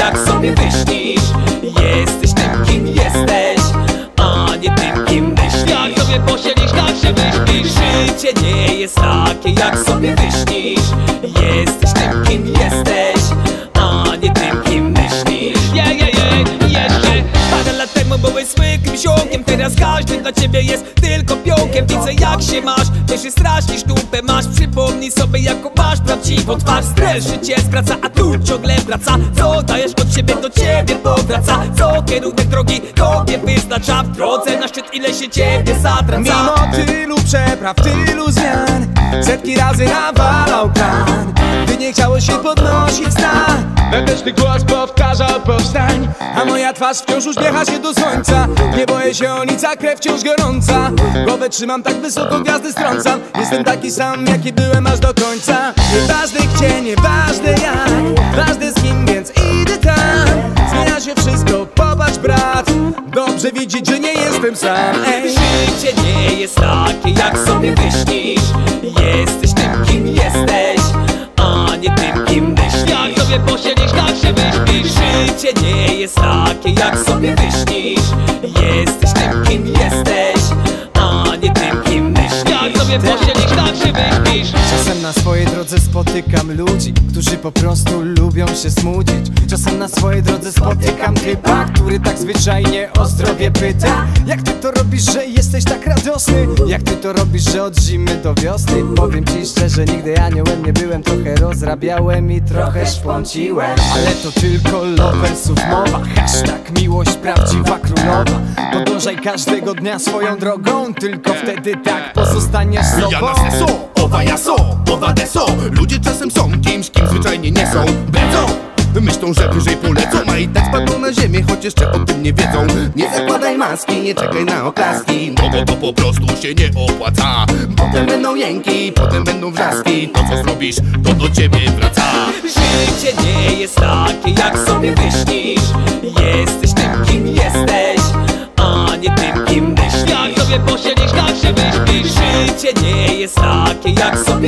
jak sobie wyśnisz. Jesteś tym, kim jesteś, a nie tym, kim myślisz. Jak sobie posiedzisz, tak się wyśpisz. Życie nie jest takie, jak sobie wyśnisz. Jesteś tym, kim jesteś, a nie tym, kim myślisz. Jeszcze Parę lat temu byłeś zwykłym ziomkiem, teraz każdy dla ciebie jest tylko piołkiem. Widzę jak się masz, wiesz, że strasznie sztupę masz. Przypomnij sobie jaką masz prawdziwą twarz. Stres, życie jest praca, a tu ciągle wraca. Co dajesz od siebie, do ciebie powraca. Co kierunek drogi tobie wyznacza. W drodze na szczyt ile się ciebie zatraca. Mimo tylu przepraw, tylu zmian, setki razy nawalał kran, gdy nie chciało się podnosić stan. Wewnętrzny głos powtarzał powstań, a moja twarz wciąż uśmiecha się do słońca. Nie boję się o nic, a krew wciąż gorąca. Głowę trzymam tak wysoko, gwiazdy strącam. Jestem taki sam, jaki byłem aż do końca. Nieważne gdzie, nieważne jak, ważne z kim, więc idę tam. Zmienia się wszystko, popatrz brat, dobrze widzieć, że nie jestem sam. Ej. Życie nie jest takie, jak sobie wyśnisz. Jesteś tym, kim jesteś, a nie tym, kim myślisz. jak sobie posiedzisz, tak się wyśpisz. Życie nie jest takie, jak sobie wyśnisz. Jesteś tym, kim jesteś, a nie tym, kim myślisz. Jak sobie posiedzisz, tak się wyśpisz. Czasem na swojej drodze spotykam ludzi, którzy po prostu lubią się smucić. Czasem na swojej drodze spotykam typa, który tak zwyczajnie o zdrowie pyta. Jak ty to robisz, że jesteś tak radosny? Jak ty to robisz, że od zimy do wiosny? Powiem ci szczerze, nigdy aniołem nie byłem. Trochę rozrabiałem i trochę szpąciłem, ale to tylko loversów mowa. Hashtag miłość prawdziwa królowa. Podążaj każdego dnia swoją drogą, tylko wtedy tak pozostaniesz sobą. Ja na seso, owa ja so, owa deso. Ludzie czasem są kimś, kim zwyczajnie nie są. Będą, myślą, że wyżej polecą, a i tak spadną na ziemię, choć jeszcze o tym nie wiedzą. Nie zakładaj maski, nie czekaj na oklaski, no bo to po prostu się nie opłaca. Potem będą jęki, potem będą wrzaski. To co zrobisz, to do ciebie wraca. Życie nie jest takie, jak sobie wyśnisz. Jesteś tym, kim jesteś, a nie tym, kim myślisz. Jak sobie posiedzisz, tak się wyśpisz. Życie nie jest takie, jak sobie